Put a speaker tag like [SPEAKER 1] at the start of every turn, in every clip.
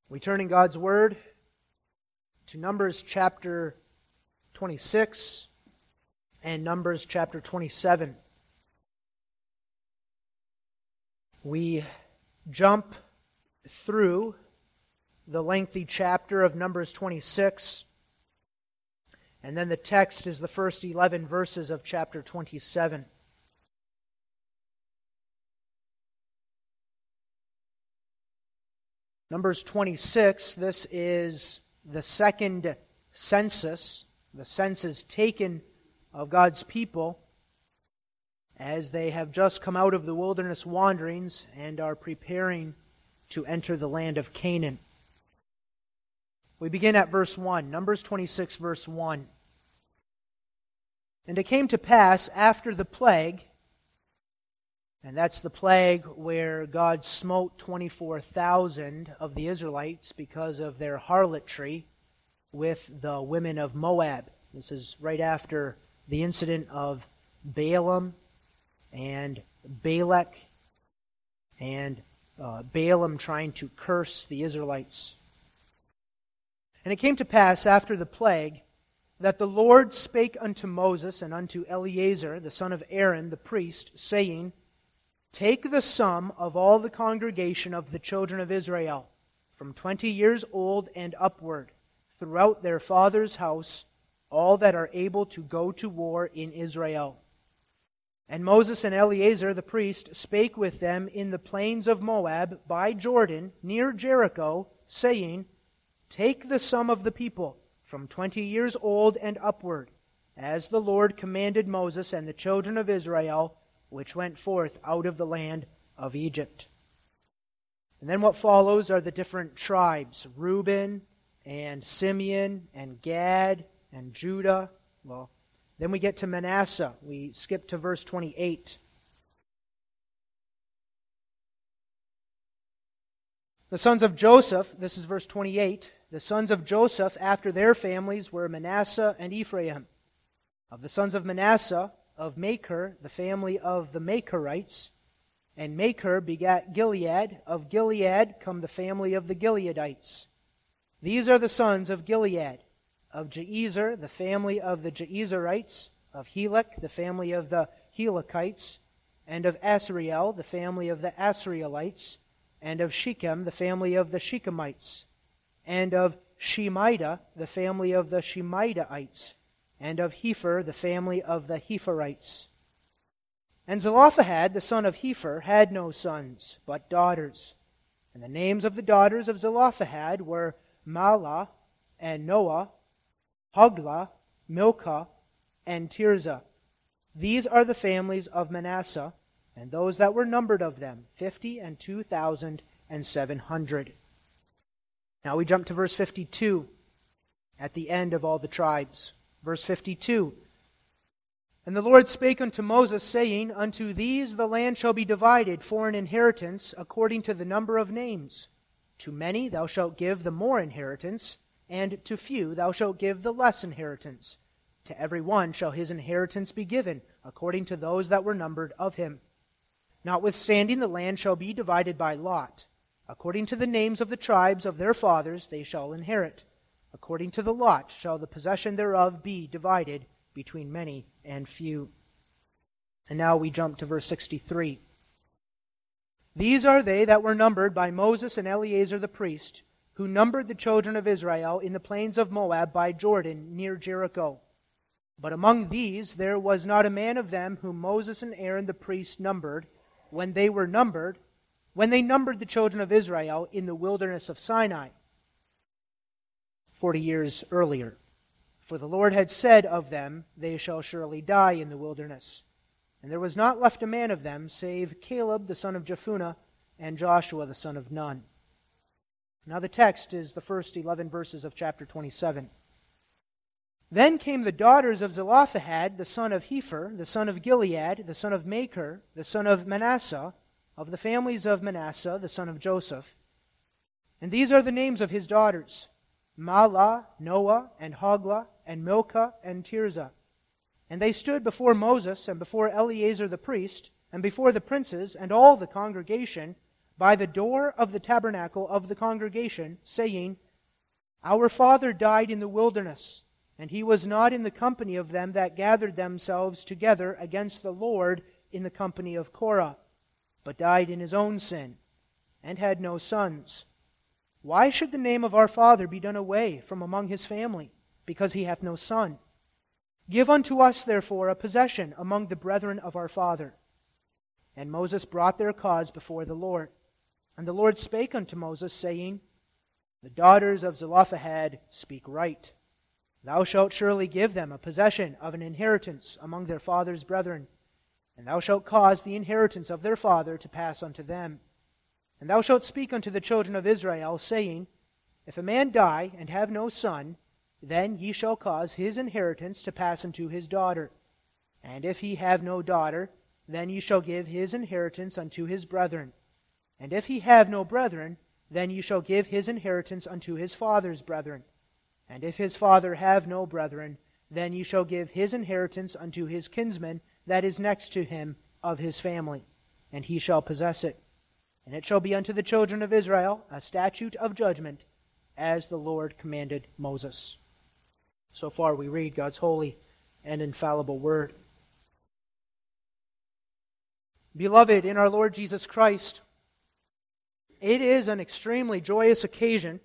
[SPEAKER 1] We turn in God's Word to Numbers chapter 26 and Numbers chapter 27. We jump through the lengthy chapter of Numbers 26, and then the text is the first 11 verses of chapter 27. Numbers 26, this is the second census, the census taken of God's people as they have just come out of the wilderness wanderings and are preparing to enter the land of Canaan. We begin at verse 1, Numbers 26, verse 1. And it came to pass after the plague, and that's the plague where God smote 24,000 of the Israelites because of their harlotry with the women of Moab. This is right after the incident of Balaam and Balak and Balaam trying to curse the Israelites. And it came to pass after the plague that the Lord spake unto Moses and unto Eleazar, the son of Aaron, the priest, saying, Take the sum of all the congregation of the children of Israel, from 20 years old and upward, throughout their father's house, all that are able to go to war in Israel. And Moses and Eleazar the priest spake with them in the plains of Moab by Jordan, near Jericho, saying, Take the sum of the people, from 20 years old and upward, as the Lord commanded Moses and the children of Israel, which went forth out of the land of Egypt. And then what follows are the different tribes, Reuben and Simeon and Gad and Judah. Well, then we get to Manasseh. We skip to verse 28. The sons of Joseph, this is verse 28, the sons of Joseph after their families were Manasseh and Ephraim. Of the sons of Manasseh, of Machir, the family of the Machirites, and Machir begat Gilead. Of Gilead come the family of the Gileadites. These are the sons of Gilead. Of Jeezer, the family of the Jeezerites. Of Helek, the family of the Helekites. And of Asriel, the family of the Asrielites. And of Shechem, the family of the Shechemites. And of Shemida, the family of the Shemidaites. And of Hepher, the family of the Hepherites. And Zelophehad, the son of Hepher, had no sons, but daughters. And the names of the daughters of Zelophehad were Mahlah, and Noah, Hoglah, Milcah, and Tirzah. These are the families of Manasseh, and those that were numbered of them, 52,700. Now we jump to verse 52, at the end of all the tribes. Verse 52, And the Lord spake unto Moses, saying, Unto these the land shall be divided for an inheritance according to the number of names. To many thou shalt give the more inheritance, and to few thou shalt give the less inheritance. To every one shall his inheritance be given, according to those that were numbered of him. Notwithstanding the land shall be divided by lot. According to the names of the tribes of their fathers they shall inherit. According to the lot shall the possession thereof be divided between many and few. And now we jump to verse 63. These are they that were numbered by Moses and Eleazar the priest, who numbered the children of Israel in the plains of Moab by Jordan, near Jericho. But among these there was not a man of them whom Moses and Aaron the priest numbered, when they numbered the children of Israel in the wilderness of Sinai, 40 years earlier. For the Lord had said of them, They shall surely die in the wilderness. And there was not left a man of them, save Caleb the son of Jephunneh, and Joshua the son of Nun. Now the text is the first 11 verses of chapter 27. Then came the daughters of Zelophehad, the son of Hepher, the son of Gilead, the son of Machir, the son of Manasseh, of the families of Manasseh, the son of Joseph. And these are the names of his daughters, Mahlah, Noah, and Hoglah, and Milcah, and Tirzah. And they stood before Moses and before Eleazar the priest, and before the princes and all the congregation, by the door of the tabernacle of the congregation, saying, Our father died in the wilderness, and he was not in the company of them that gathered themselves together against the Lord in the company of Korah, but died in his own sin, and had no sons. Why should the name of our father be done away from among his family, because he hath no son? Give unto us, therefore, a possession among the brethren of our father. And Moses brought their cause before the Lord. And the Lord spake unto Moses, saying, The daughters of Zelophehad speak right. Thou shalt surely give them a possession of an inheritance among their father's brethren, and thou shalt cause the inheritance of their father to pass unto them. And thou shalt speak unto the children of Israel, saying, If a man die and have no son, then ye shall cause his inheritance to pass unto his daughter. And if he have no daughter, then ye shall give his inheritance unto his brethren. And if he have no brethren, then ye shall give his inheritance unto his father's brethren. And if his father have no brethren, then ye shall give his inheritance unto his kinsman that is next to him of his family, and he shall possess it. And it shall be unto the children of Israel a statute of judgment, as the Lord commanded Moses. So far we read God's holy and infallible word. Beloved in our Lord Jesus Christ, it is an extremely joyous occasion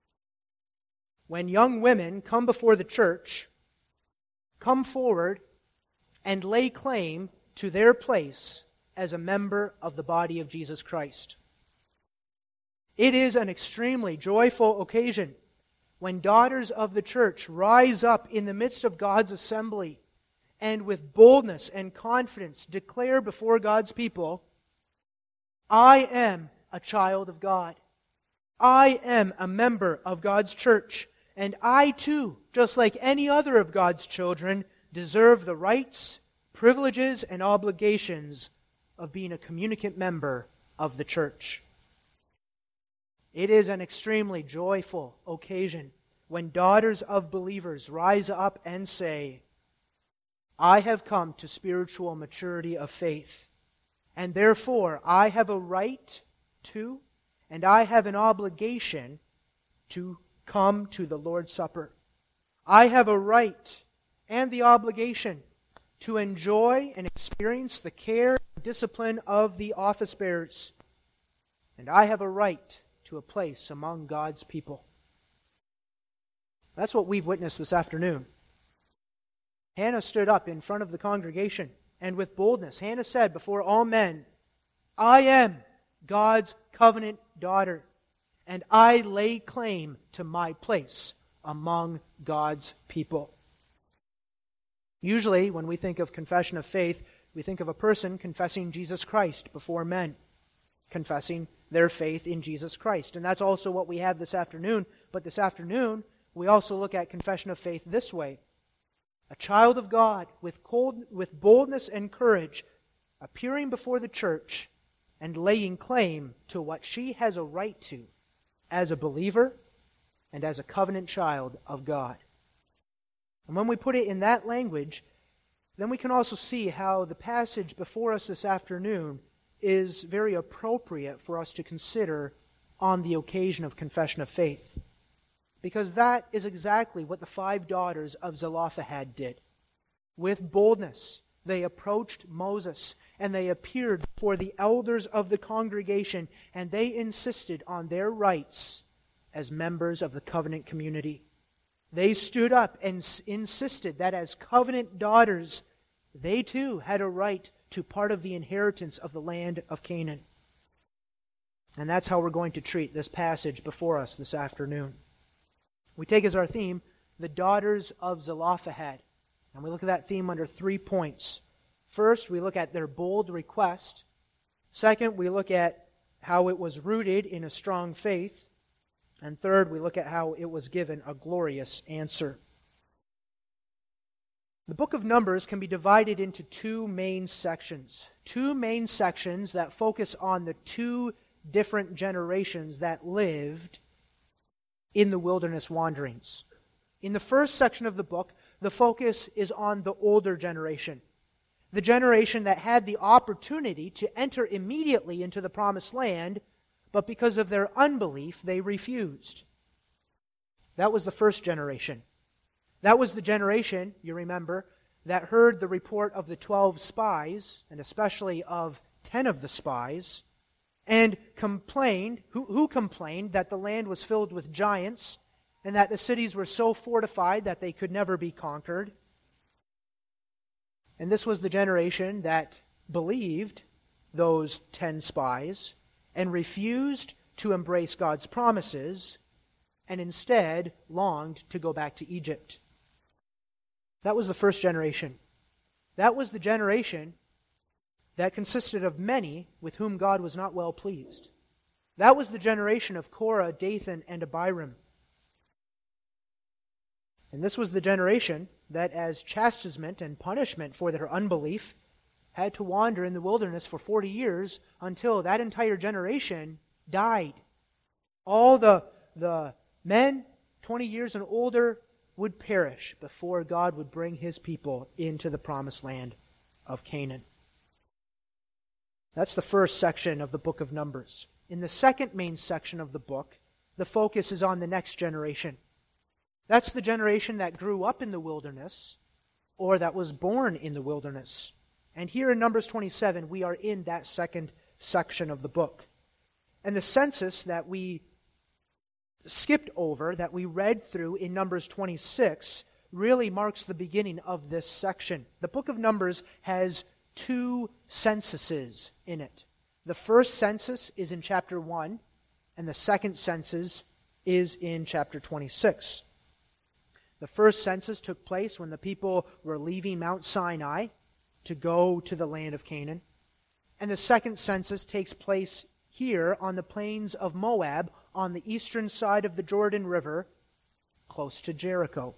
[SPEAKER 1] when young women come before the church, come forward, and lay claim to their place as a member of the body of Jesus Christ. It is an extremely joyful occasion when daughters of the church rise up in the midst of God's assembly and with boldness and confidence declare before God's people, I am a child of God. I am a member of God's church, and I too, just like any other of God's children, deserve the rights, privileges, and obligations of being a communicant member of the church. It is an extremely joyful occasion when daughters of believers rise up and say, I have come to spiritual maturity of faith, and therefore I have a right to, and I have an obligation to come to the Lord's Supper. I have a right and the obligation to enjoy and experience the care and discipline of the office bearers. And I have a right to a place among God's people. That's what we've witnessed this afternoon. Hannah stood up in front of the congregation, and with boldness, Hannah said before all men, I am God's covenant daughter, and I lay claim to my place among God's people. Usually, when we think of confession of faith, we think of a person confessing Jesus Christ before men, confessing their faith in Jesus Christ. And that's also what we have this afternoon. But this afternoon, we also look at confession of faith this way. A child of God with boldness and courage appearing before the church and laying claim to what she has a right to as a believer and as a covenant child of God. And when we put it in that language, then we can also see how the passage before us this afternoon is very appropriate for us to consider on the occasion of confession of faith. Because that is exactly what the 5 daughters of Zelophehad did. With boldness, they approached Moses, and they appeared before the elders of the congregation, and they insisted on their rights as members of the covenant community. They stood up and insisted that as covenant daughters, they too had a right to part of the inheritance of the land of Canaan. And that's how we're going to treat this passage before us this afternoon. We take as our theme, the daughters of Zelophehad. And we look at that theme under 3 points. First, we look at their bold request. Second, we look at how it was rooted in a strong faith. And third, we look at how it was given a glorious answer. The book of Numbers can be divided into 2 main sections. 2 main sections that focus on the 2 different generations that lived in the wilderness wanderings. In the first section of the book, the focus is on the older generation. The generation that had the opportunity to enter immediately into the promised land, but because of their unbelief, they refused. That was the first generation. That was the generation, you remember, that heard the report of the 12 spies, and especially of 10 of the spies, and complained, who complained that the land was filled with giants, and that the cities were so fortified that they could never be conquered. And this was the generation that believed those 10 spies and refused to embrace God's promises and instead longed to go back to Egypt. That was the first generation. That was the generation that consisted of many with whom God was not well pleased. That was the generation of Korah, Dathan, and Abiram. And this was the generation that, as chastisement and punishment for their unbelief, had to wander in the wilderness for 40 years until that entire generation died. All the men, 20 years and older, would perish before God would bring His people into the promised land of Canaan. That's the first section of the book of Numbers. In the second main section of the book, the focus is on the next generation. That's the generation that grew up in the wilderness or that was born in the wilderness. And here in Numbers 27, we are in that second section of the book. And the census that we skipped over, that we read through in Numbers 26, really marks the beginning of this section. The book of Numbers has two censuses in it. The first census is in chapter 1, and the second census is in chapter 26. The first census took place when the people were leaving Mount Sinai to go to the land of Canaan. And the second census takes place here on the plains of Moab, on the eastern side of the Jordan River, close to Jericho.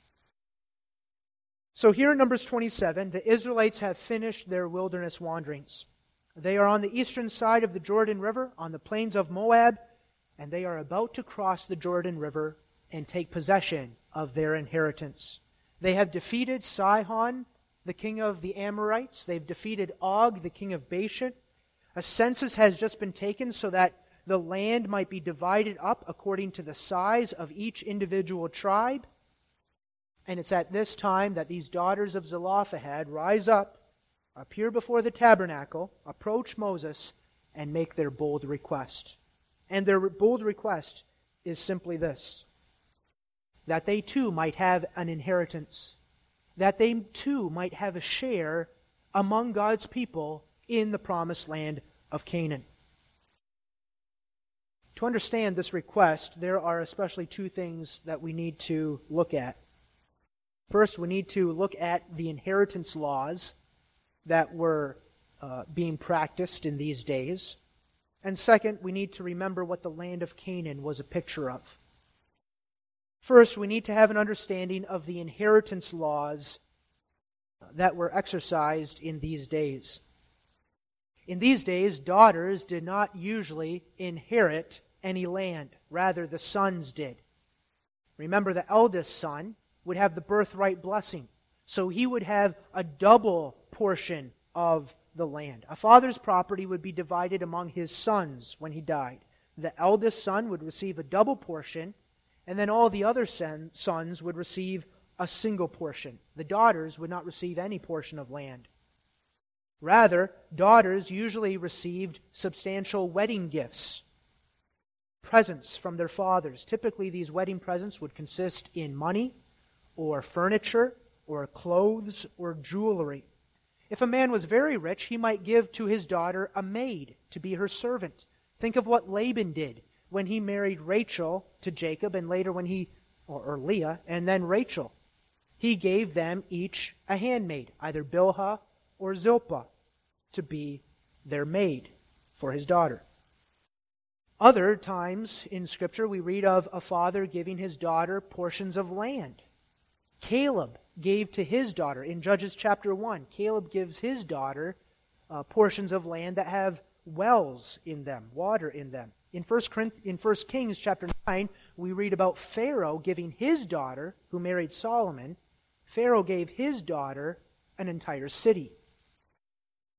[SPEAKER 1] So here in Numbers 27, the Israelites have finished their wilderness wanderings. They are on the eastern side of the Jordan River, on the plains of Moab, and they are about to cross the Jordan River and take possession of their inheritance. They have defeated Sihon, the king of the Amorites. They've defeated Og, the king of Bashan. A census has just been taken so that the land might be divided up according to the size of each individual tribe. And it's at this time that these daughters of Zelophehad rise up, appear before the tabernacle, approach Moses, and make their bold request. And their bold request is simply this: that they too might have an inheritance, that they too might have a share among God's people in the promised land of Canaan. To understand this request, there are especially two things that we need to look at. First, we need to look at the inheritance laws that were being practiced in these days. And second, we need to remember what the land of Canaan was a picture of. First, we need to have an understanding of the inheritance laws that were exercised in these days. In these days, daughters did not usually inherit any land. Rather, the sons did. Remember, the eldest son would have the birthright blessing. So he would have a double portion of the land. A father's property would be divided among his sons when he died. The eldest son would receive a double portion, and then all the other sons would receive a single portion. The daughters would not receive any portion of land. Rather, daughters usually received substantial wedding gifts, presents from their fathers. Typically, these wedding presents would consist in money, or furniture, or clothes, or jewelry. If a man was very rich, he might give to his daughter a maid to be her servant. Think of what Laban did when he married Rachel to Jacob, and later when or Leah, and then Rachel. He gave them each a handmaid, either Bilhah or Zilpah, to be their maid for his daughter. Other times in Scripture, we read of a father giving his daughter portions of land. Caleb gave to his daughter, in Judges chapter 1, Caleb gives his daughter portions of land that have wells in them, water in them. In 1 Kings chapter 9, we read about Pharaoh giving his daughter, who married Solomon, Pharaoh gave his daughter an entire city.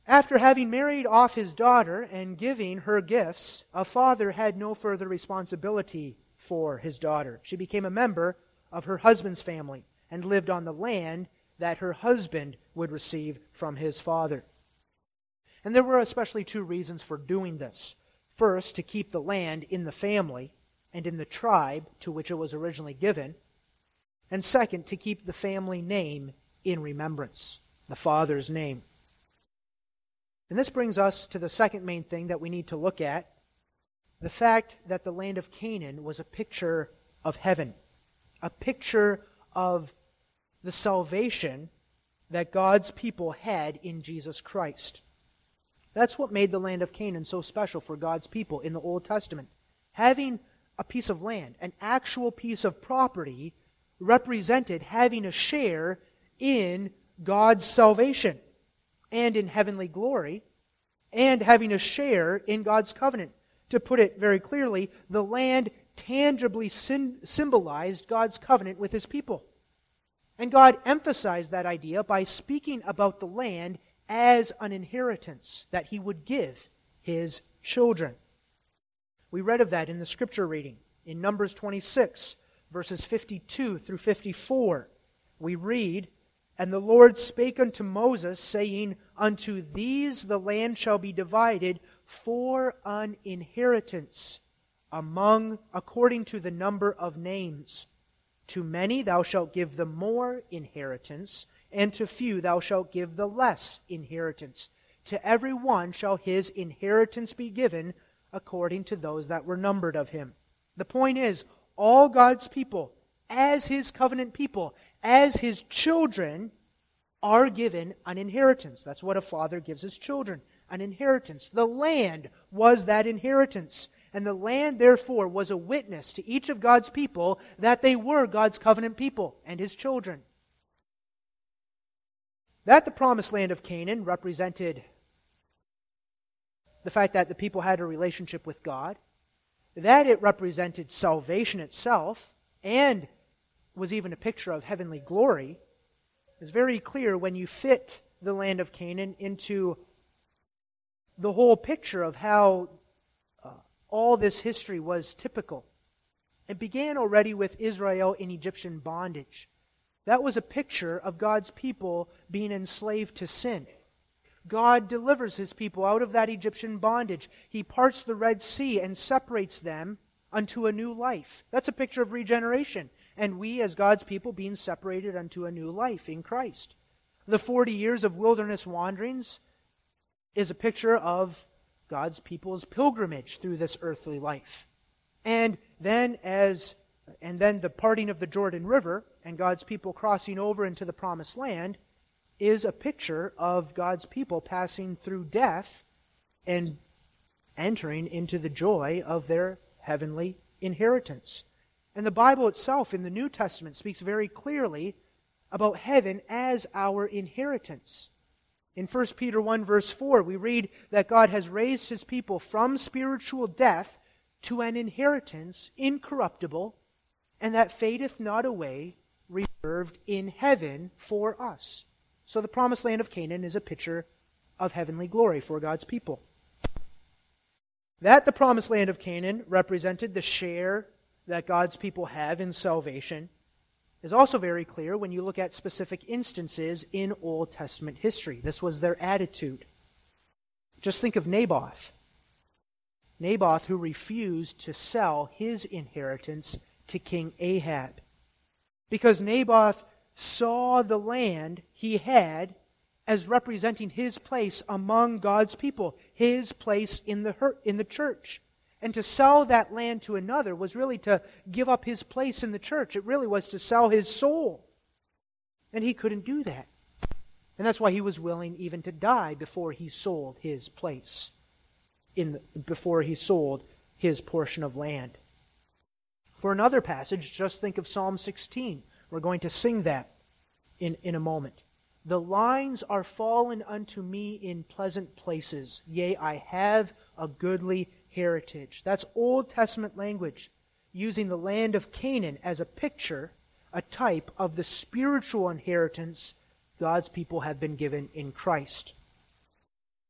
[SPEAKER 1] After having married off his daughter and giving her gifts, a father had no further responsibility for his daughter. She became a member of her husband's family and lived on the land that her husband would receive from his father. And there were especially two reasons for doing this. First, to keep the land in the family and in the tribe to which it was originally given. And second, to keep the family name in remembrance, the father's name. And this brings us to the second main thing that we need to look at, the fact that the land of Canaan was a picture of heaven, a picture of the salvation that God's people had in Jesus Christ. That's what made the land of Canaan so special for God's people in the Old Testament. Having a piece of land, an actual piece of property, represented having a share in God's salvation and in heavenly glory, and having a share in God's covenant. To put it very clearly, the land tangibly symbolized God's covenant with His people. And God emphasized that idea by speaking about the land as an inheritance that He would give His children. We read of that in the scripture reading. In Numbers 26, verses 52 through 54, we read, "And the Lord spake unto Moses, saying, Unto these the land shall be divided for an inheritance, according to the number of names. To many thou shalt give the more inheritance, and to few thou shalt give the less inheritance. To every one shall his inheritance be given, according to those that were numbered of him." The point is, all God's people, as His covenant people, as His children, are given an inheritance. That's what a father gives his children, an inheritance. The land was that inheritance. And the land, therefore, was a witness to each of God's people that they were God's covenant people and His children. That the promised land of Canaan represented the fact that the people had a relationship with God, that it represented salvation itself, and was even a picture of heavenly glory, is very clear when you fit the land of Canaan into the whole picture of how all this history was typical. It began already with Israel in Egyptian bondage. That was a picture of God's people being enslaved to sin. God delivers His people out of that Egyptian bondage. He parts the Red Sea and separates them unto a new life. That's a picture of regeneration. And we, as God's people, being separated unto a new life in Christ. The 40 years of wilderness wanderings is a picture of God's people's pilgrimage through this earthly life. And then the parting of the Jordan River and God's people crossing over into the promised land is a picture of God's people passing through death and entering into the joy of their heavenly inheritance. And the Bible itself in the New Testament speaks very clearly about heaven as our inheritance. In 1 Peter 1 verse 4, we read that God has raised His people from spiritual death to an inheritance incorruptible, and that fadeth not away, reserved in heaven for us. So the promised land of Canaan is a picture of heavenly glory for God's people. That the promised land of Canaan represented the share that God's people have in salvation is also very clear when you look at specific instances in Old Testament history. This was their attitude. Just think of Naboth. Naboth, who refused to sell his inheritance to King Ahab. Because Naboth saw the land he had as representing his place among God's people, his place in the church. And to sell that land to another was really to give up his place in the church. It really was to sell his soul. And he couldn't do that. And that's why he was willing even to die before he sold his place, before he sold his portion of land. For another passage, just think of Psalm 16. We're going to sing that in a moment. The lines are fallen unto me in pleasant places. Yea, I have a goodly heritage. That's Old Testament language, using the land of Canaan as a picture, a type of the spiritual inheritance God's people have been given in Christ.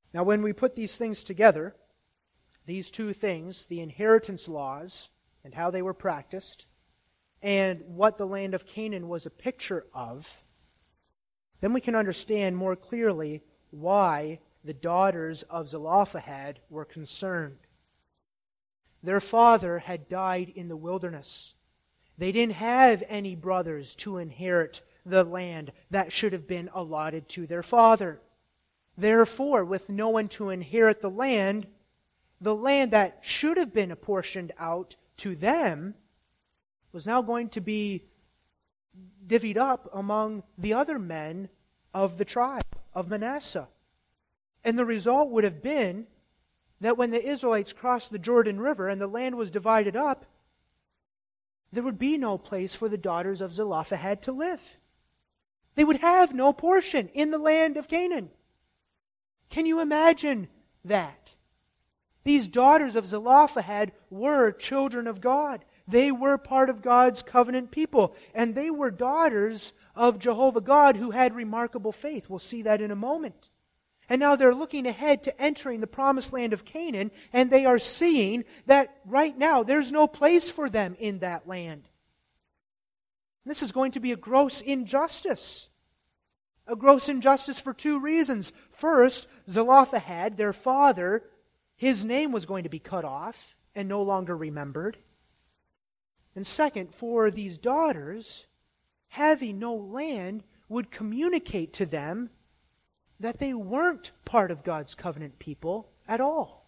[SPEAKER 1] Now, when we put these things together, these two things, the inheritance laws and how they were practiced, and what the land of Canaan was a picture of, then we can understand more clearly why the daughters of Zelophehad were concerned. Their father had died in the wilderness. They didn't have any brothers to inherit the land that should have been allotted to their father. Therefore, with no one to inherit the land that should have been apportioned out to them was now going to be divvied up among the other men of the tribe of Manasseh. And the result would have been that when the Israelites crossed the Jordan River and the land was divided up, there would be no place for the daughters of Zelophehad to live. They would have no portion in the land of Canaan. Can you imagine that? These daughters of Zelophehad were children of God. They were part of God's covenant people. And they were daughters of Jehovah God who had remarkable faith. We'll see that in a moment. And now they're looking ahead to entering the promised land of Canaan, and they are seeing that right now there's no place for them in that land. This is going to be a gross injustice. A gross injustice for two reasons. First, Zelophehad, their father, his name was going to be cut off and no longer remembered. And second, for these daughters, having no land would communicate to them that they weren't part of God's covenant people at all.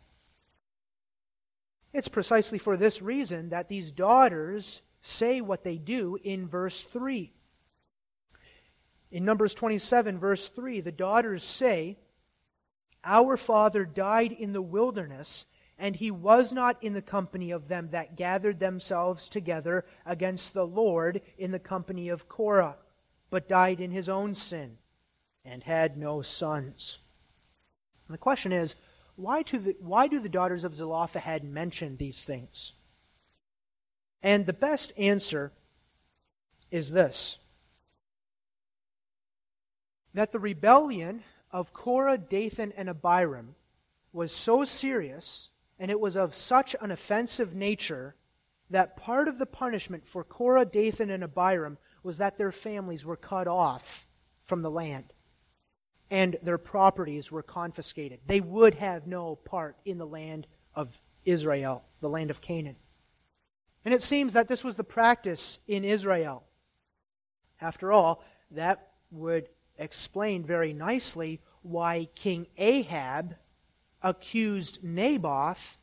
[SPEAKER 1] It's precisely for this reason that these daughters say what they do in verse 3. In Numbers 27, verse 3, the daughters say, "Our father died in the wilderness, and he was not in the company of them that gathered themselves together against the Lord in the company of Korah, but died in his own sin, and had no sons." And the question is, why do the daughters of Zelophehad mention these things? And the best answer is this: that the rebellion of Korah, Dathan, and Abiram was so serious, and it was of such an offensive nature, that part of the punishment for Korah, Dathan, and Abiram was that their families were cut off from the land, and their properties were confiscated. They would have no part in the land of Israel, the land of Canaan. And it seems that this was the practice in Israel. After all, that would explain very nicely why King Ahab accused Naboth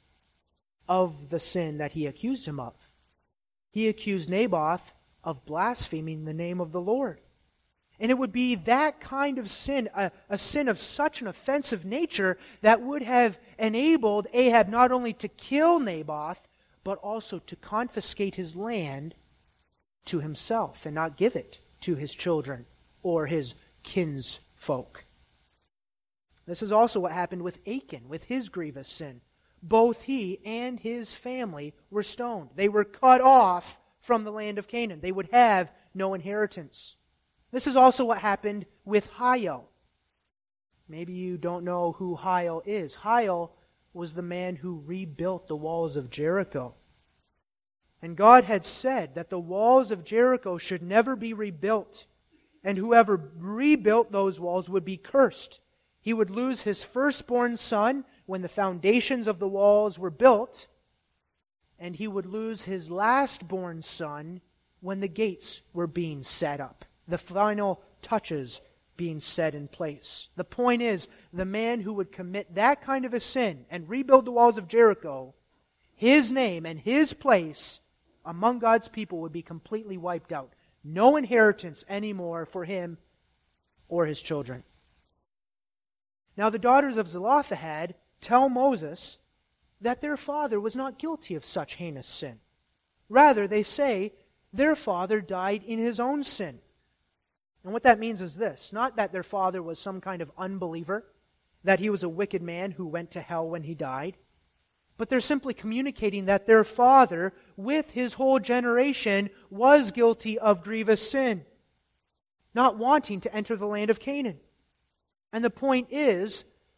[SPEAKER 1] of the sin that he accused him of. He accused Naboth of blaspheming the name of the Lord. And it would be that kind of sin, a sin of such an offensive nature, that would have enabled Ahab not only to kill Naboth, but also to confiscate his land to himself and not give it to his children or his kinsfolk. This is also what happened with Achan, with his grievous sin. Both he and his family were stoned. They were cut off from the land of Canaan. They would have no inheritance. This is also what happened with Hiel. Maybe you don't know who Hiel is. Hiel was the man who rebuilt the walls of Jericho. And God had said that the walls of Jericho should never be rebuilt, and whoever rebuilt those walls would be cursed. He would lose his firstborn son when the foundations of the walls were built, and he would lose his lastborn son when the gates were being set up, the final touches being set in place. The point is, the man who would commit that kind of a sin and rebuild the walls of Jericho, his name and his place among God's people would be completely wiped out. No inheritance anymore for him or his children. Now the daughters of Zelophehad tell Moses that their father was not guilty of such heinous sin. Rather, they say their father died in his own sin. And what that means is this: not that their father was some kind of unbeliever, that he was a wicked man who went to hell when he died, but they're simply communicating that their father, with his whole generation, was guilty of grievous sin, not wanting to enter the land of Canaan. And the point is,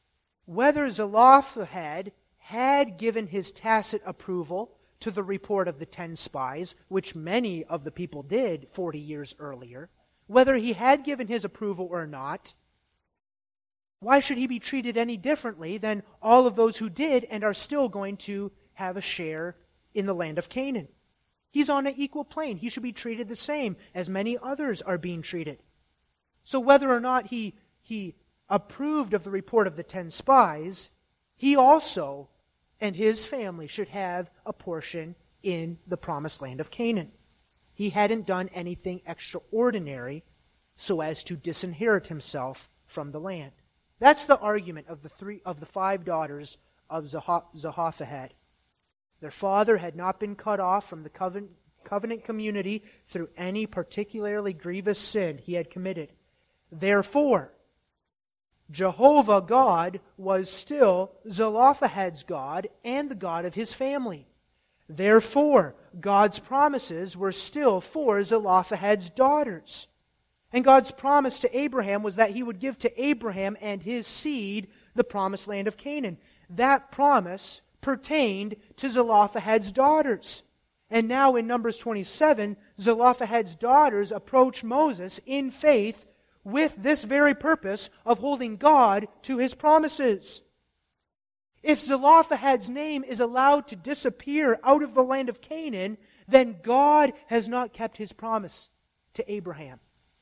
[SPEAKER 1] whether Zelophehad had given his tacit approval to the report of the 10 spies, which many of the people did 40 years earlier, whether he had given his approval or not, why should he be treated any differently than all of those who did and are still going to have a share in the land of Canaan? He's on an equal plane. He should be treated the same as many others are being treated. So whether or not he approved of the report of the 10 spies, he also and his family should have a portion in the promised land of Canaan. He hadn't done anything extraordinary so as to disinherit himself from the land. That's the argument of the 5 daughters of Zelophehad. Their father had not been cut off from the covenant community through any particularly grievous sin he had committed. Therefore, Jehovah God was still Zelophehad's God and the God of his family. Therefore, God's promises were still for Zelophehad's daughters. And God's promise to Abraham was that he would give to Abraham and his seed the promised land of Canaan. That promise pertained to Zelophehad's daughters. And now in Numbers 27, Zelophehad's daughters approach Moses in faith with this very purpose of holding God to his promises. If Zelophehad's name is allowed to disappear out of the land of Canaan, then God has not kept his promise to Abraham.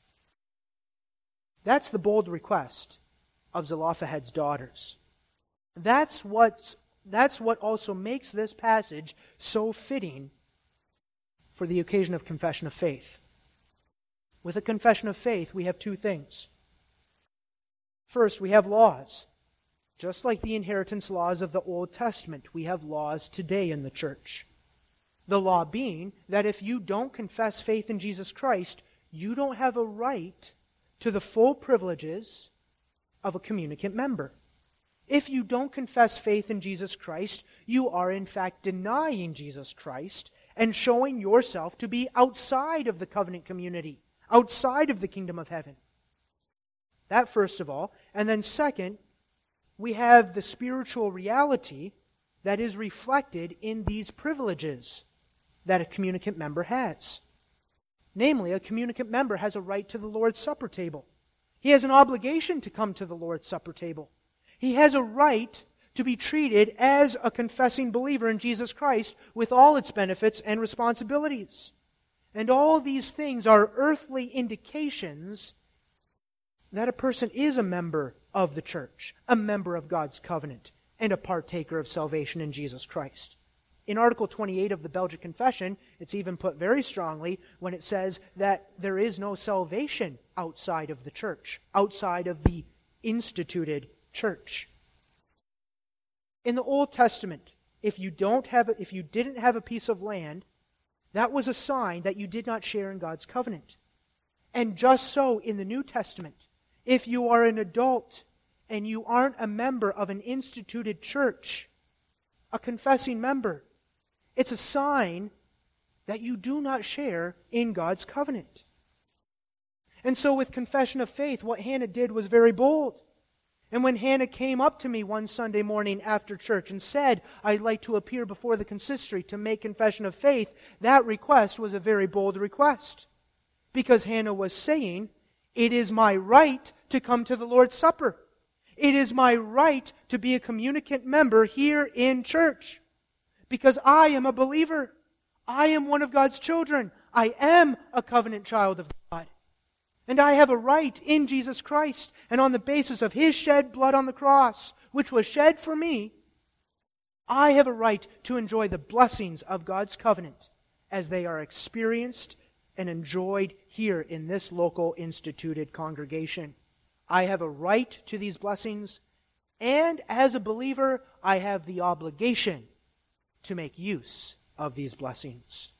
[SPEAKER 1] That's the bold request of Zelophehad's daughters. That's what also makes this passage so fitting for the occasion of confession of faith. With a confession of faith, we have 2 things. First, we have laws. Just like the inheritance laws of the Old Testament, we have laws today in the church. The law being that if you don't confess faith in Jesus Christ, you don't have a right to the full privileges of a communicant member. If you don't confess faith in Jesus Christ, you are in fact denying Jesus Christ and showing yourself to be outside of the covenant community, outside of the kingdom of heaven. That first of all. And then second, we have the spiritual reality that is reflected in these privileges that a communicant member has. Namely, a communicant member has a right to the Lord's Supper table. He has an obligation to come to the Lord's Supper table. He has a right to be treated as a confessing believer in Jesus Christ with all its benefits and responsibilities. And all these things are earthly indications that a person is a member of the church, a member of God's covenant, and a partaker of salvation in Jesus Christ. In Article 28 of the Belgic Confession, it's even put very strongly when it says that there is no salvation outside of the church, outside of the instituted church. In the Old Testament, if you didn't have a piece of land, that was a sign that you did not share in God's covenant. And just so in the New Testament, if you are an adult and you aren't a member of an instituted church, a confessing member, it's a sign that you do not share in God's covenant. And so with confession of faith, what Hannah did was very bold. And when Hannah came up to me one Sunday morning after church and said, I'd like to appear before the consistory to make confession of faith, that request was a very bold request. Because Hannah was saying, it is my right to come to the Lord's Supper. It is my right to be a communicant member here in church. Because I am a believer. I am one of God's children. I am a covenant child of God. And I have a right in Jesus Christ, and on the basis of His shed blood on the cross, which was shed for me, I have a right to enjoy the blessings of God's covenant as they are experienced and enjoyed here in this local instituted congregation. I have a right to these blessings, and as a believer, I have the obligation to make use of these blessings.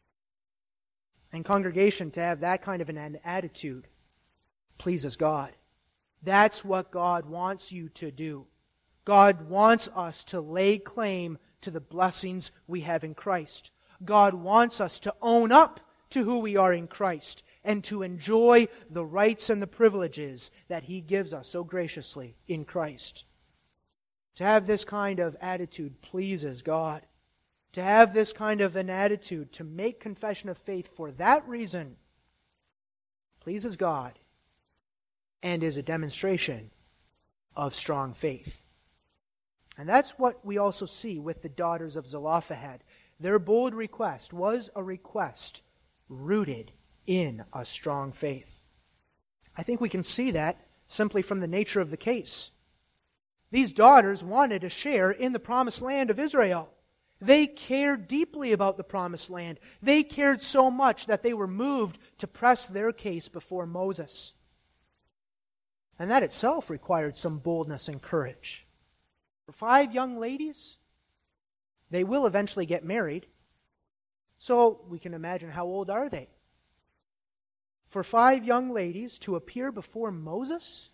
[SPEAKER 1] And congregation, to have that kind of an attitude pleases God. That's what God wants you to do. God wants us to lay claim to the blessings we have in Christ. God wants us to own up to who we are in Christ and to enjoy the rights and the privileges that He gives us so graciously in Christ. To have this kind of attitude pleases God. To have this kind of an attitude, to make confession of faith for that reason, pleases God and is a demonstration of strong faith. And that's what we also see with the daughters of Zelophehad. Their bold request was a request rooted in a strong faith. I think we can see that simply from the nature of the case. These daughters wanted a share in the promised land of Israel. They cared deeply about the promised land. They cared so much that they were moved to press their case before Moses. And that itself required some boldness and courage. For 5 young ladies, they will eventually get married. So we can imagine, how old are they? For 5 young ladies to appear before Moses,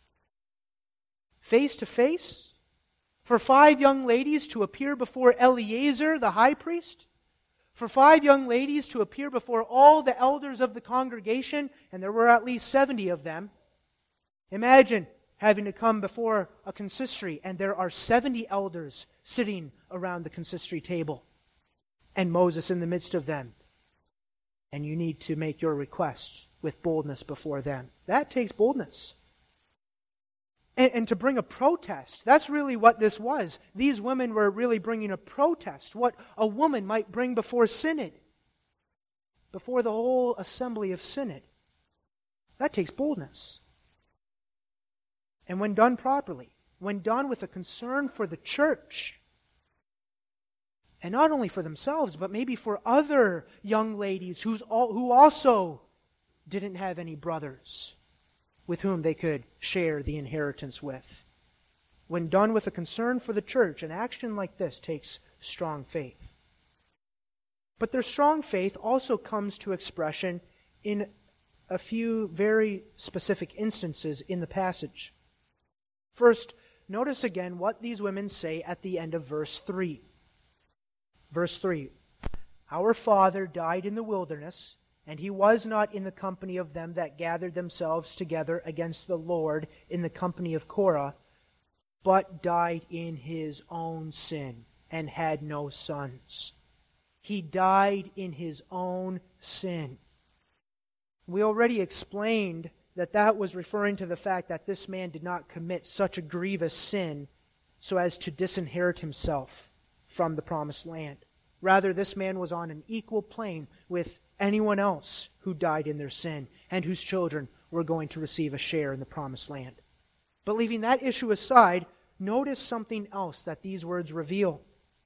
[SPEAKER 1] face to face? For 5 young ladies to appear before Eleazar, the high priest? For 5 young ladies to appear before all the elders of the congregation, and there were at least 70 of them. Imagine having to come before a consistory, and there are 70 elders sitting around the consistory table, and Moses in the midst of them. And you need to make your request with boldness before them. That takes boldness. And to bring a protest, that's really what this was. These women were really bringing a protest, what a woman might bring before synod, before the whole assembly of synod. That takes boldness. And when done properly, when done with a concern for the church, and not only for themselves, but maybe for other young ladies who also didn't have any brothers with whom they could share the inheritance with. When done with a concern for the church, an action like this takes strong faith. But their strong faith also comes to expression in a few very specific instances in the passage. First, notice again what these women say at the end of verse 3. Verse 3, "Our father died in the wilderness, and he was not in the company of them that gathered themselves together against the Lord in the company of Korah, but died in his own sin, and had no sons." He died in his own sin. We already explained that was referring to the fact that this man did not commit such a grievous sin so as to disinherit himself from the promised land. Rather, this man was on an equal plane with anyone else who died in their sin and whose children were going to receive a share in the promised land. But leaving that issue aside, notice something else that these words reveal.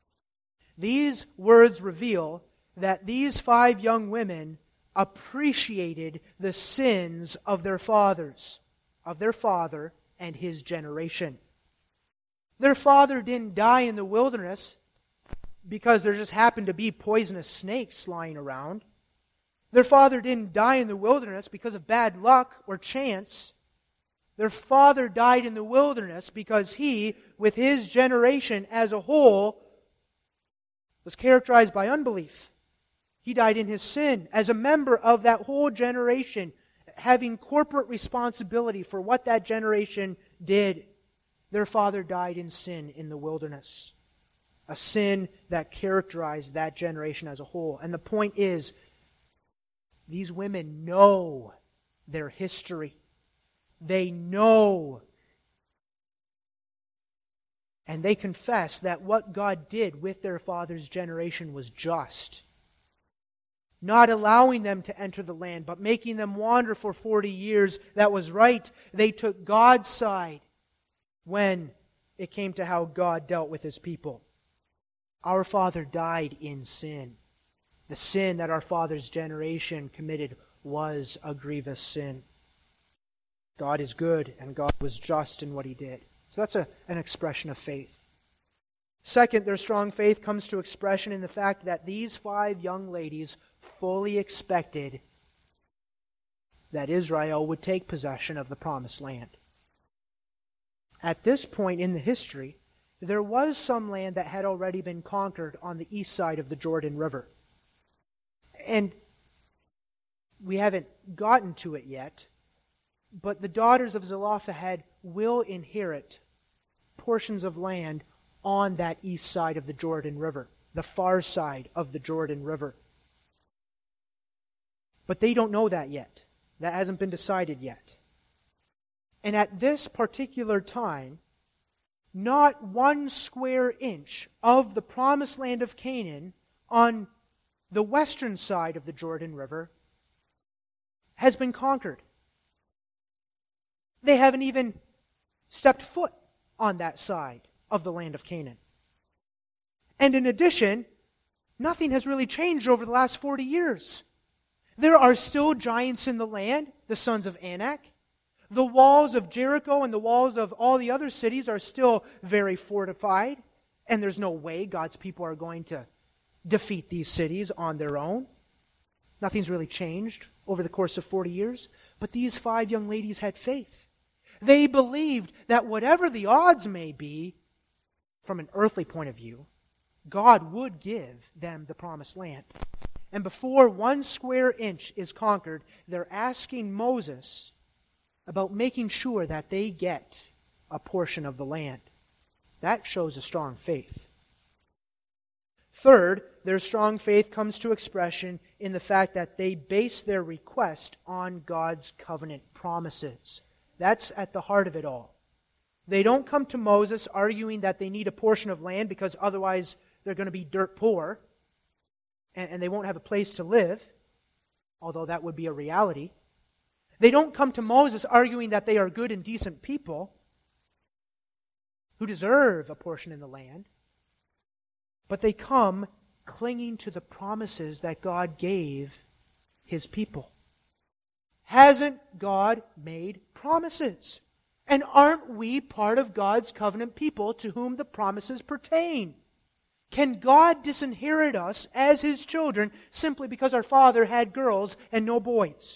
[SPEAKER 1] These words reveal that these 5 young women appreciated the sins of their fathers, of their father and his generation. Their father didn't die in the wilderness because there just happened to be poisonous snakes lying around. Their father didn't die in the wilderness because of bad luck or chance. Their father died in the wilderness because he, with his generation as a whole, was characterized by unbelief. He died in his sin as a member of that whole generation, having corporate responsibility for what that generation did. Their father died in sin in the wilderness, a sin that characterized that generation as a whole. And the point is, these women know their history. They know, and they confess that what God did with their father's generation was just. Not allowing them to enter the land, but making them wander for 40 years. That was right. They took God's side when it came to how God dealt with His people. Our father died in sin. The sin that our father's generation committed was a grievous sin. God is good, and God was just in what He did. So that's an expression of faith. Second, their strong faith comes to expression in the fact that these 5 young ladies fully expected that Israel would take possession of the promised land. At this point in the history, there was some land that had already been conquered on the east side of the Jordan River. And we haven't gotten to it yet, but the daughters of Zelophehad will inherit portions of land on that east side of the Jordan River, the far side of the Jordan River. But they don't know that yet. That hasn't been decided yet. And at this particular time, not 1 square inch of the promised land of Canaan on the western side of the Jordan River has been conquered. They haven't even stepped foot on that side of the land of Canaan. And in addition, nothing has really changed over the last 40 years. There are still giants in the land, the sons of Anak. The walls of Jericho and the walls of all the other cities are still very fortified, and there's no way God's people are going to defeat these cities on their own. Nothing's really changed over the course of 40 years. But these 5 young ladies had faith. They believed that whatever the odds may be, from an earthly point of view, God would give them the promised land. And before 1 square inch is conquered, they're asking Moses about making sure that they get a portion of the land. That shows a strong faith. Third, their strong faith comes to expression in the fact that they base their request on God's covenant promises. That's at the heart of it all. They don't come to Moses arguing that they need a portion of land because otherwise they're going to be dirt poor and they won't have a place to live, although that would be a reality. They don't come to Moses arguing that they are good and decent people who deserve a portion in the land, but they come clinging to the promises that God gave His people. Hasn't God made promises? And aren't we part of God's covenant people to whom the promises pertain? Can God disinherit us as His children simply because our father had girls and no boys?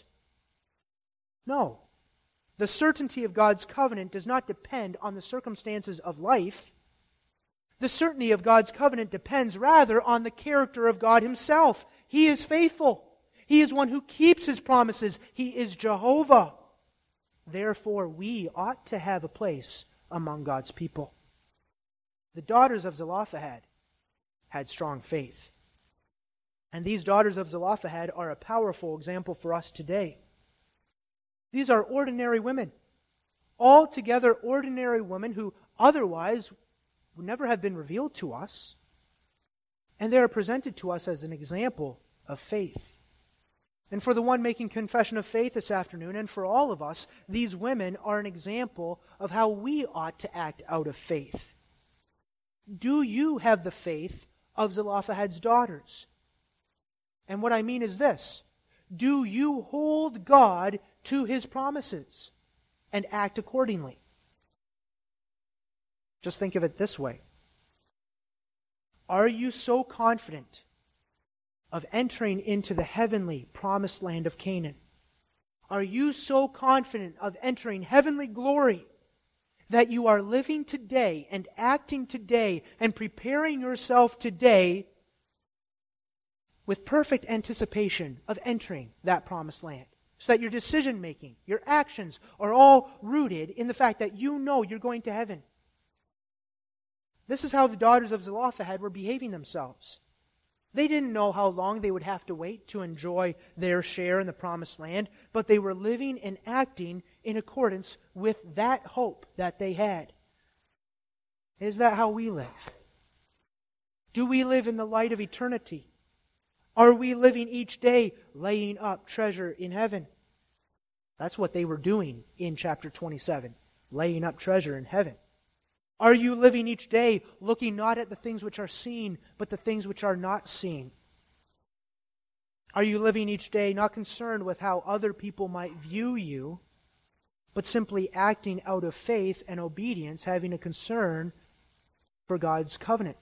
[SPEAKER 1] No. The certainty of God's covenant does not depend on the circumstances of life. The certainty of God's covenant depends rather on the character of God Himself. He is faithful. He is one who keeps His promises. He is Jehovah. Therefore, we ought to have a place among God's people. The daughters of Zelophehad had strong faith. And these daughters of Zelophehad are a powerful example for us today. These are ordinary women, altogether ordinary women who otherwise would never have been revealed to us. And they are presented to us as an example of faith. And for the one making confession of faith this afternoon, and for all of us, these women are an example of how we ought to act out of faith. Do you have the faith of Zelophehad's daughters? And what I mean is this: do you hold God to His promises and act accordingly? Just think of it this way. Are you so confident of entering into the heavenly promised land of Canaan? Are you so confident of entering heavenly glory that you are living today and acting today and preparing yourself today with perfect anticipation of entering that promised land? So that your decision-making, your actions are all rooted in the fact that you know you're going to heaven. This is how the daughters of Zelophehad were behaving themselves. They didn't know how long they would have to wait to enjoy their share in the promised land, but they were living and acting in accordance with that hope that they had. Is that how we live? Do we live in the light of eternity? Are we living each day laying up treasure in heaven? That's what they were doing in chapter 27, laying up treasure in heaven. Are you living each day looking not at the things which are seen, but the things which are not seen? Are you living each day not concerned with how other people might view you, but simply acting out of faith and obedience, having a concern for God's covenant?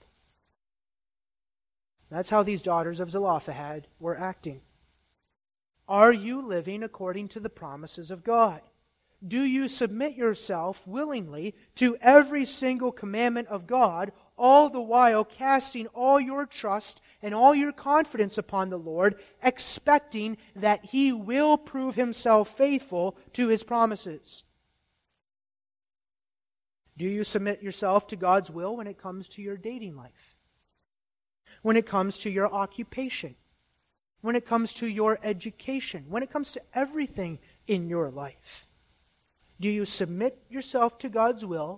[SPEAKER 1] That's how these daughters of Zelophehad were acting. Are you living according to the promises of God? Do you submit yourself willingly to every single commandment of God, all the while casting all your trust and all your confidence upon the Lord, expecting that He will prove Himself faithful to His promises? Do you submit yourself to God's will when it comes to your dating life? When it comes to your occupation? When it comes to your education? When it comes to everything in your life? Do you submit yourself to God's will,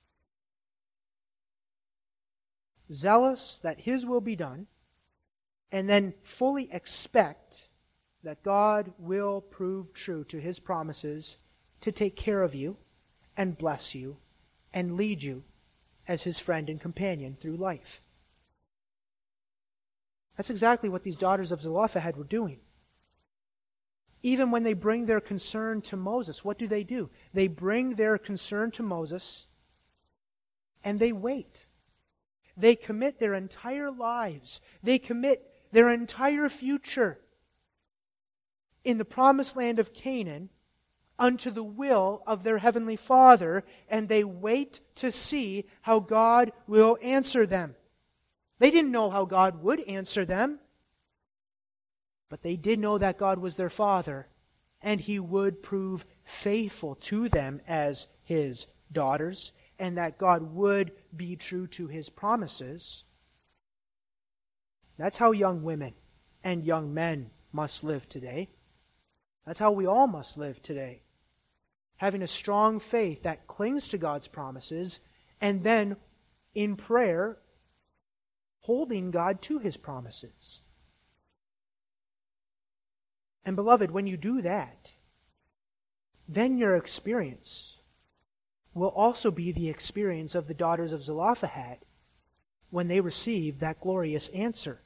[SPEAKER 1] zealous that His will be done, and then fully expect that God will prove true to His promises to take care of you and bless you and lead you as His friend and companion through life? That's exactly what these daughters of Zelophehad were doing. Even when they bring their concern to Moses, what do? They bring their concern to Moses and they wait. They commit their entire lives. They commit their entire future in the promised land of Canaan unto the will of their heavenly Father, and they wait to see how God will answer them. They didn't know how God would answer them, but they did know that God was their Father, and He would prove faithful to them as His daughters, and that God would be true to His promises. That's how young women and young men must live today. That's how we all must live today. Having a strong faith that clings to God's promises, and then in prayer, holding God to His promises. And beloved, when you do that, then your experience will also be the experience of the daughters of Zelophehad when they received that glorious answer.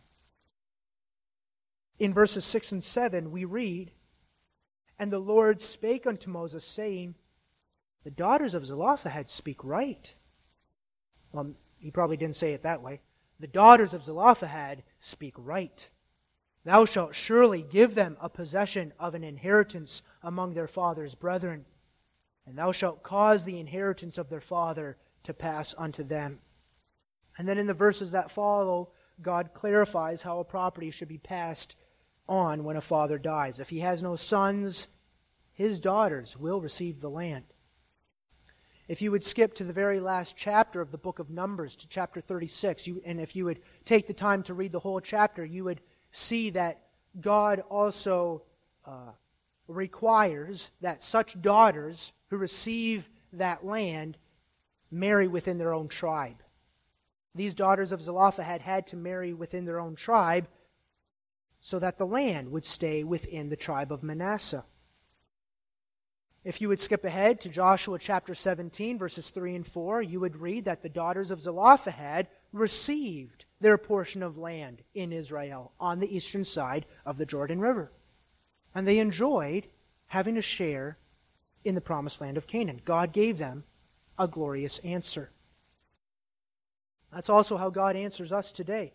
[SPEAKER 1] In verses 6 and 7, we read, "And the Lord spake unto Moses, saying, The daughters of Zelophehad speak right." Well, he probably didn't say it that way. "The daughters of Zelophehad speak right. Thou shalt surely give them a possession of an inheritance among their father's brethren, and thou shalt cause the inheritance of their father to pass unto them." And then in the verses that follow, God clarifies how a property should be passed on when a father dies. If he has no sons, his daughters will receive the land. If you would skip to the very last chapter of the book of Numbers, to chapter 36, and if you would take the time to read the whole chapter, you would see that God also requires that such daughters who receive that land marry within their own tribe. These daughters of Zelophehad had to marry within their own tribe so that the land would stay within the tribe of Manasseh. If you would skip ahead to Joshua chapter 17, verses 3 and 4, you would read that the daughters of Zelophehad received their portion of land in Israel on the eastern side of the Jordan River. And they enjoyed having a share in the promised land of Canaan. God gave them a glorious answer. That's also how God answers us today.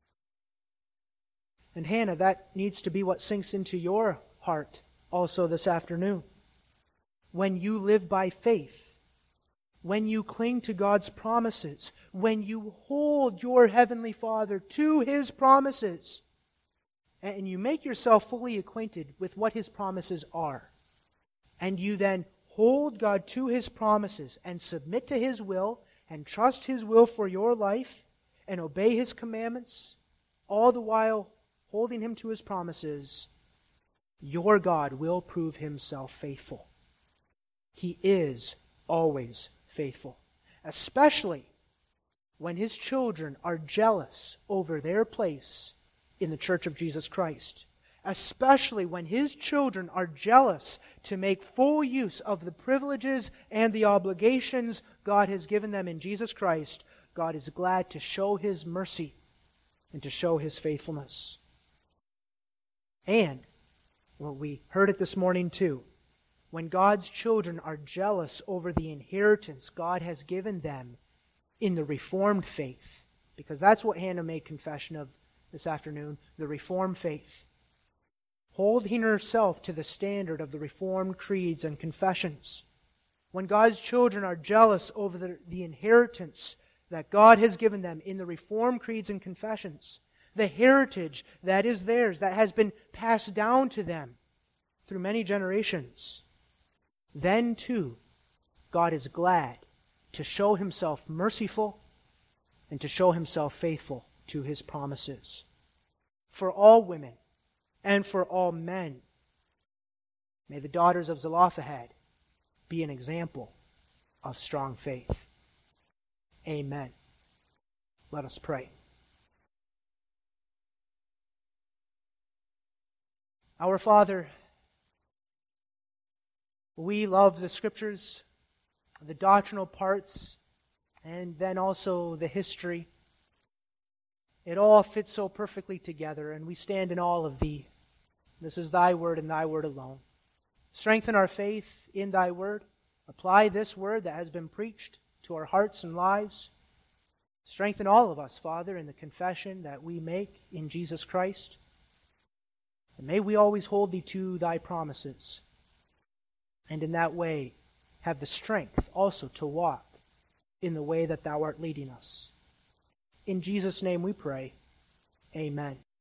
[SPEAKER 1] And Hannah, that needs to be what sinks into your heart also this afternoon. When you live by faith, when you cling to God's promises, when you hold your Heavenly Father to His promises, and you make yourself fully acquainted with what His promises are, and you then hold God to His promises and submit to His will and trust His will for your life and obey His commandments, all the while holding Him to His promises, your God will prove Himself faithful. He is always faithful, especially when His children are jealous over their place in the church of Jesus Christ, especially when His children are jealous to make full use of the privileges and the obligations God has given them in Jesus Christ. God is glad to show His mercy and to show His faithfulness. And, well, we heard it this morning too, when God's children are jealous over the inheritance God has given them in the Reformed faith, because that's what Hannah made confession of this afternoon, the Reformed faith, holding herself to the standard of the Reformed creeds and confessions. When God's children are jealous over the inheritance that God has given them in the Reformed creeds and confessions, the heritage that is theirs, that has been passed down to them through many generations, then too, God is glad to show himself merciful and to show himself faithful to his promises. For all women and for all men, may the daughters of Zelophehad be an example of strong faith. Amen. Let us pray. Our Father, we love the Scriptures, the doctrinal parts, and then also the history. It all fits so perfectly together, and we stand in awe of Thee. This is Thy word and Thy word alone. Strengthen our faith in Thy word. Apply this word that has been preached to our hearts and lives. Strengthen all of us, Father, in the confession that we make in Jesus Christ. And may we always hold Thee to Thy promises, and in that way have the strength also to walk in the way that Thou art leading us. In Jesus' name we pray. Amen.